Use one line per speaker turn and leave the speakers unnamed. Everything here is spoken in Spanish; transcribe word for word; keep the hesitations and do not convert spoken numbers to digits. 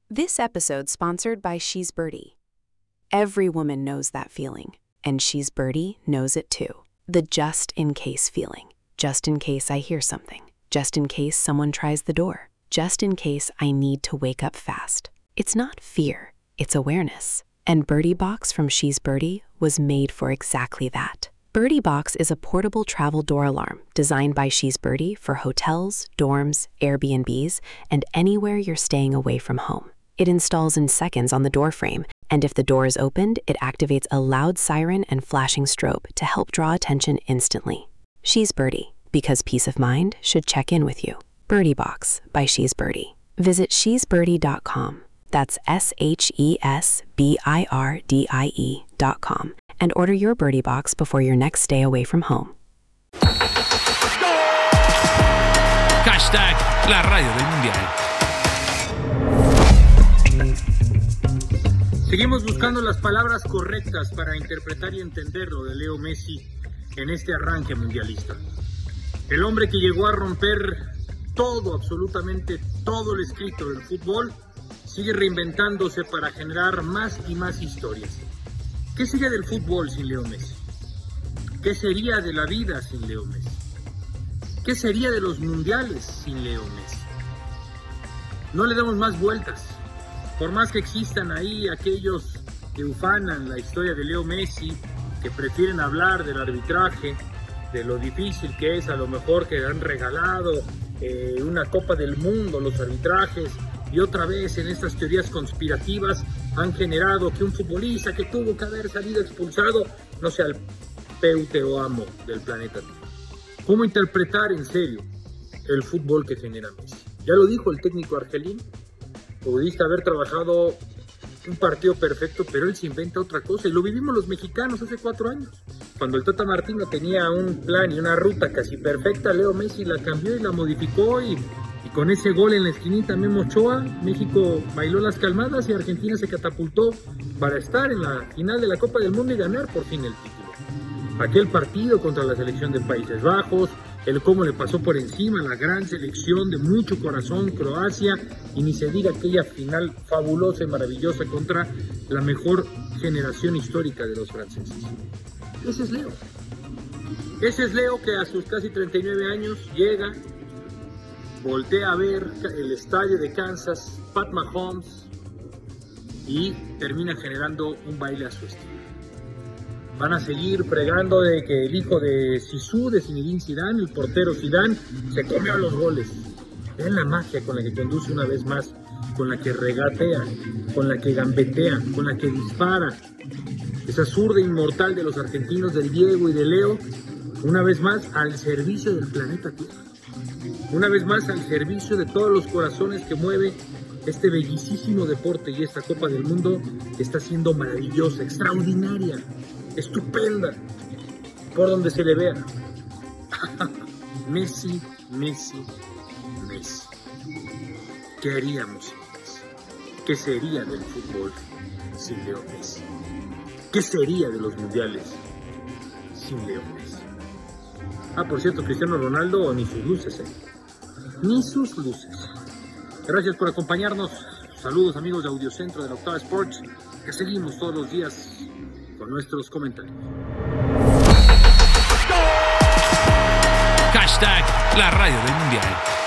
This episode sponsored by She's Birdie. Every woman knows that feeling, and She's Birdie knows it too. The just-in-case feeling. Just in case I hear something. Just in case someone tries the door. Just in case I need to wake up fast. It's not fear, it's awareness. And Birdie Box from She's Birdie was made for exactly that. Birdie Box is a portable travel door alarm designed by She's Birdie for hotels, dorms, Airbnbs, and anywhere you're staying away from home. It installs in seconds on the door frame, and if the door is opened, it activates a loud siren and flashing strobe to help draw attention instantly. She's Birdie, because peace of mind should check in with you. Birdie Box by She's Birdie. Visit she's birdie dot com. That's S H E S B I R D I E dot com. And order your Birdie Box before your next stay away from home.
Hashtag la radio del mundial.
Seguimos buscando las palabras correctas para interpretar y entender lo de Leo Messi en este arranque mundialista. El hombre que llegó a romper todo, absolutamente todo el escrito del fútbol, sigue reinventándose para generar más y más historias. ¿Qué sería del fútbol sin Leo Messi? ¿Qué sería de la vida sin Leo Messi? ¿Qué sería de los mundiales sin Leo Messi? No le demos más vueltas. Por más que existan ahí aquellos que ufanan la historia de Leo Messi, que prefieren hablar del arbitraje, de lo difícil que es a lo mejor que han regalado eh, una Copa del Mundo, los arbitrajes, y otra vez en estas teorías conspirativas han generado que un futbolista que tuvo que haber salido expulsado no sea el peutero amo del planeta. ¿Cómo interpretar en serio el fútbol que genera Messi? Ya lo dijo el técnico argelino, pudiste haber trabajado un partido perfecto, pero él se inventa otra cosa, y lo vivimos los mexicanos hace cuatro años. Cuando el Tata Martino tenía un plan y una ruta casi perfecta, Leo Messi la cambió y la modificó, y Y con ese gol en la esquinita Memo Ochoa, México bailó las calmadas y Argentina se catapultó para estar en la final de la Copa del Mundo y ganar por fin el título. Aquel partido contra la selección de Países Bajos, el cómo le pasó por encima a la gran selección de mucho corazón, Croacia, y ni se diga aquella final fabulosa y maravillosa contra la mejor generación histórica de los franceses. Ese es Leo. Ese es Leo que a sus casi treinta y nueve años llega, voltea a ver el estadio de Kansas, Pat Mahomes, y termina generando un baile a su estilo. Van a seguir pregando de que el hijo de Zizou, de Zinedine Zidane, el portero Zidane, se comió los goles. Vean la magia con la que conduce una vez más, con la que regatea, con la que gambetea, con la que dispara. Esa zurda inmortal de los argentinos, del Diego y de Leo, una vez más al servicio del planeta Tierra. Una vez más al servicio de todos los corazones que mueve este bellísimo deporte, y esta Copa del Mundo está siendo maravillosa, extraordinaria, estupenda, por donde se le vea. Messi, Messi, Messi. ¿Qué haríamos sin Messi? ¿Qué sería del fútbol sin Leo Messi? ¿Qué sería de los mundiales sin Leo Messi? Ah, por cierto, Cristiano Ronaldo ni sus luces, ¿eh? Ni sus luces. Gracias por acompañarnos. Saludos, amigos de Audiocentro de la Octava Sports, que seguimos todos los días con nuestros comentarios.
Hashtag la radio del mundial.